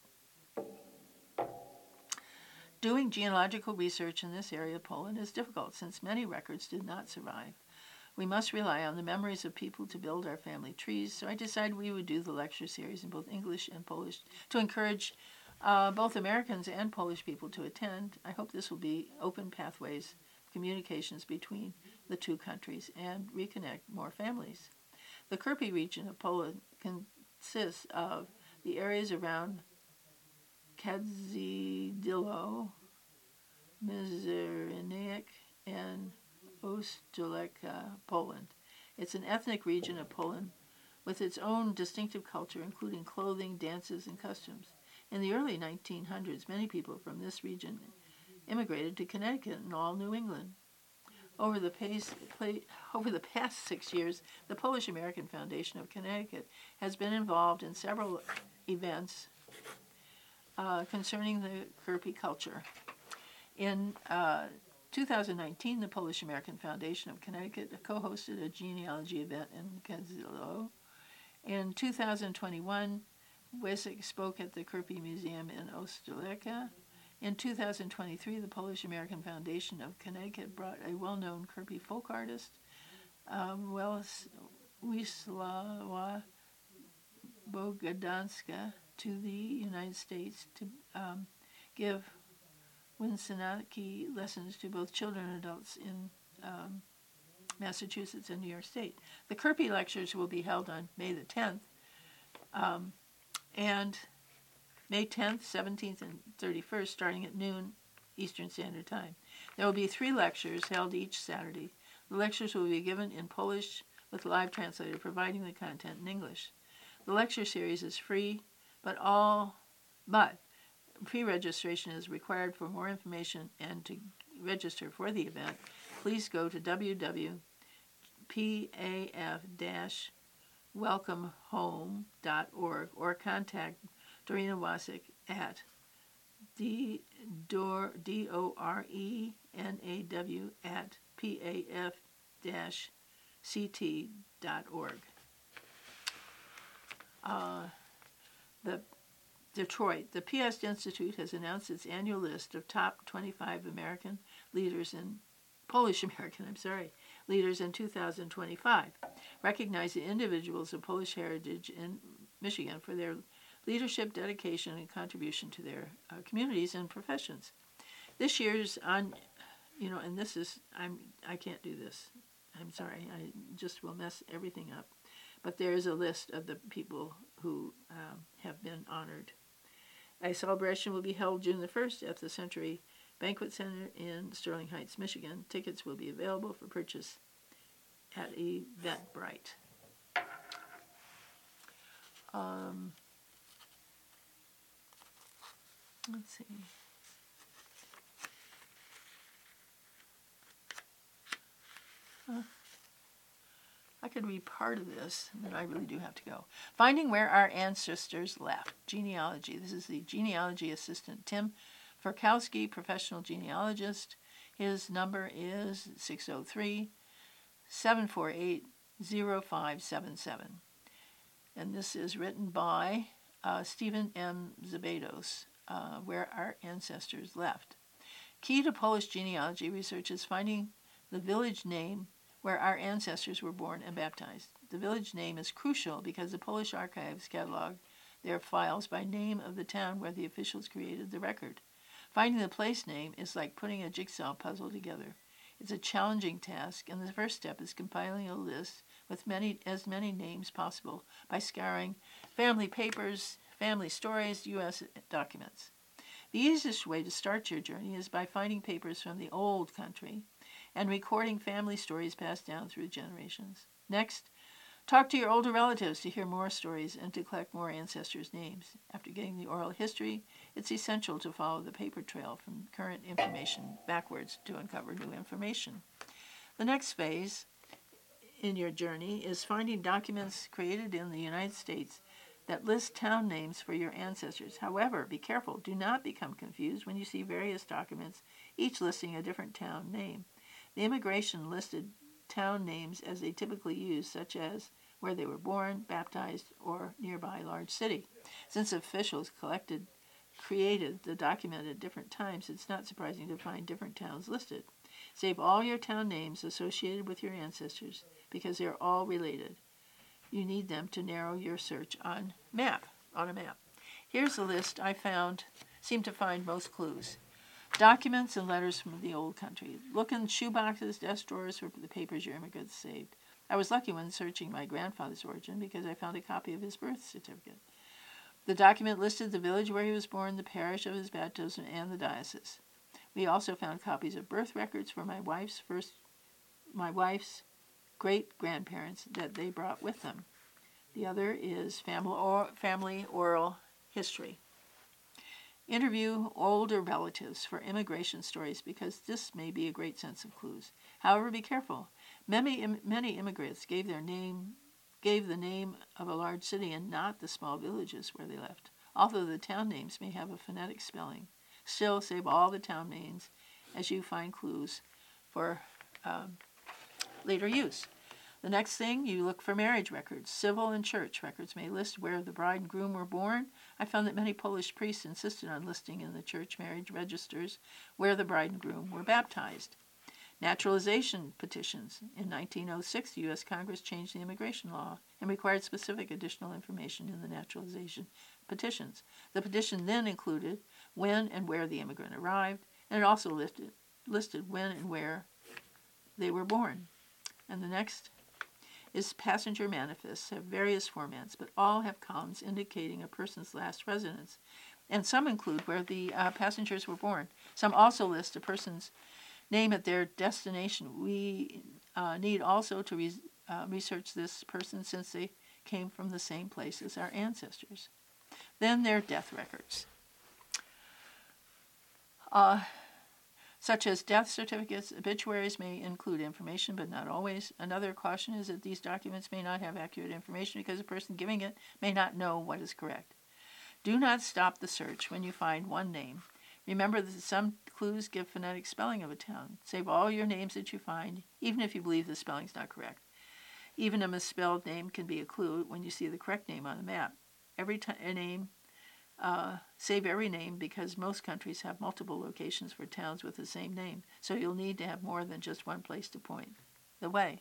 Doing genealogical research in this area of Poland is difficult since many records did not survive. We must rely on the memories of people to build our family trees, so I decided we would do the lecture series in both English and Polish to encourage uh, both Americans and Polish people to attend. I hope this will be open pathways of communications between the two countries and reconnect more families. The Kirby region of Poland consists of the areas around Kadzidilo, Mizerniak, and Ostrołęka, Poland. It's an ethnic region of Poland with its own distinctive culture, including clothing, dances, and customs. In the early nineteen hundreds, many people from this region immigrated to Connecticut and all New England. Over the, pace, play, over the past six years, the Polish American Foundation of Connecticut has been involved in several events uh, concerning the Kirby culture. In uh, two thousand nineteen, the Polish American Foundation of Connecticut co-hosted a genealogy event in Kadzidilo. In two thousand twenty-one, Wazik spoke at the Kirby Museum in Ostrołęka. In two thousand twenty-three, the Polish American Foundation of Connecticut brought a well-known Kirby folk artist, um, Wisława Bogadanska, to the United States to um, give Winsanaki lessons to both children and adults in um, Massachusetts and New York State. The Kirby lectures will be held on May the tenth, um, and May tenth, seventeenth, and thirty-first, starting at noon Eastern Standard Time. There will be three lectures held each Saturday. The lectures will be given in Polish with a live translator providing the content in English. The lecture series is free, but all but pre-registration is required. For more information and to register for the event, please go to w w w dot p a f dash welcome home dot org or contact Dorina Wazik at D O R E N A W at P A F dash C T dot org. Uh, the Detroit. The Piast Institute has announced its annual list of top twenty-five American leaders in Polish American, I'm sorry, leaders in two thousand twenty-five. Recognize the individuals of Polish heritage in Michigan for their leadership, dedication, and contribution to their uh, communities and professions. This year's on, you know, and this is, I'm, I can't do this. I'm sorry, I just will mess everything up. But there is a list of the people who um, have been honored. A celebration will be held June the first at the Century Banquet Center in Sterling Heights, Michigan. Tickets will be available for purchase at Eventbrite. Um, let's see. Uh, I could read part of this, but I really do have to go. Finding Where Our Ancestors Left. Genealogy. This is the genealogy assistant, Tim Furkowski, professional genealogist. His number is six oh three, seven four eight, oh five seven seven. And this is written by uh, Stephen M. Zabados, uh, Where Our Ancestors Left. Key to Polish genealogy research is finding the village name where our ancestors were born and baptized. The village name is crucial because the Polish archives catalog their files by name of the town where the officials created the record. Finding the place name is like putting a jigsaw puzzle together. It's a challenging task, and the first step is compiling a list with many as many names possible by scouring family papers, family stories, U S documents. The easiest way to start your journey is by finding papers from the old country and recording family stories passed down through generations. Next, talk to your older relatives to hear more stories and to collect more ancestors' names. After getting the oral history, it's essential to follow the paper trail from current information backwards to uncover new information. The next phase in your journey is finding documents created in the United States that list town names for your ancestors. However, be careful. Do not become confused when you see various documents, each listing a different town name. The immigration listed town names as they typically use, such as where they were born, baptized, or nearby large city. Since officials collected, created the document at different times, it's not surprising to find different towns listed. Save all your town names associated with your ancestors because they're all related. You need them to narrow your search on map, on a map. Here's a list I found, seem to find most clues. Documents and letters from the old country. Look in shoeboxes, desk drawers for the papers your immigrants saved. I was lucky when searching my grandfather's origin because I found a copy of his birth certificate. The document listed the village where he was born, the parish of his baptism, and the diocese. We also found copies of birth records for my wife's first, my wife's great-grandparents that they brought with them. The other is family, or, family oral history. Interview older relatives for immigration stories because this may be a great sense of clues. However, be careful. Many, many immigrants gave their name, gave the name of a large city and not the small villages where they left, although the town names may have a phonetic spelling. Still, save all the town names as you find clues for um, later use. The next thing, you look for marriage records. Civil and church records may list where the bride and groom were born. I found that many Polish priests insisted on listing in the church marriage registers where the bride and groom were baptized. Naturalization petitions. In nineteen oh six, the U S Congress changed the immigration law and required specific additional information in the naturalization petitions. The petition then included when and where the immigrant arrived, and it also listed, listed when and where they were born. And the next is passenger manifests have various formats, but all have columns indicating a person's last residence, and some include where the uh, passengers were born. Some also list a person's name at their destination. We uh, need also to re- uh, research this person since they came from the same place as our ancestors. Then their death records. Uh, such as death certificates, obituaries may include information, but not always. Another caution is that these documents may not have accurate information because the person giving it may not know what is correct. Do not stop the search when you find one name. Remember that some clues give phonetic spelling of a town. Save all your names that you find, even if you believe the spelling is not correct. Even a misspelled name can be a clue when you see the correct name on the map. Every t- a name uh, save every name because most countries have multiple locations for towns with the same name. So you'll need to have more than just one place to point the way.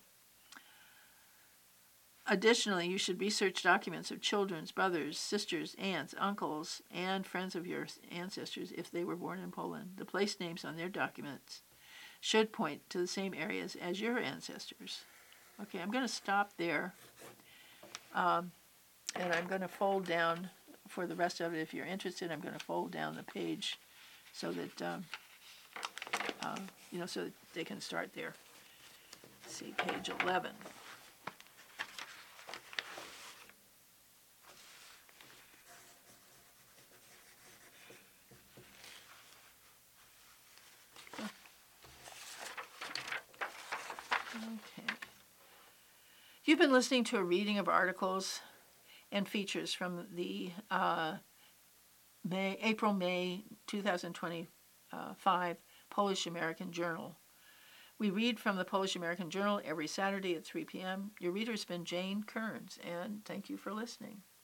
Additionally, you should research documents of children's brothers, sisters, aunts, uncles, and friends of your ancestors if they were born in Poland. The place names on their documents should point to the same areas as your ancestors. Okay, I'm going to stop there, um, and I'm going to fold down for the rest of it. If you're interested, I'm going to fold down the page so that um, uh, you know, so that they can start there. Let's see, page eleven. Okay. You've been listening to a reading of articles and features from the uh, May, April-May twenty twenty-five Polish American Journal. We read from the Polish American Journal every Saturday at three p.m. Your reader has been Jane Kearns, and thank you for listening.